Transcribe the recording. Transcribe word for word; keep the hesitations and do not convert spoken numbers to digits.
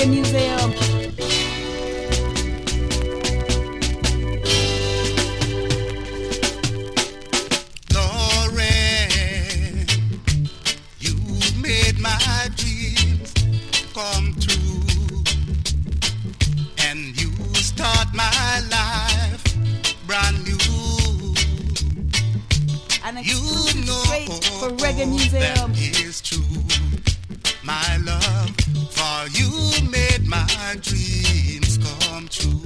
Reggae Museum. Lauren, you made my dreams come true, and you start my life brand new. And you know for Reggae Museum. that is true. My love for you made my dreams come true.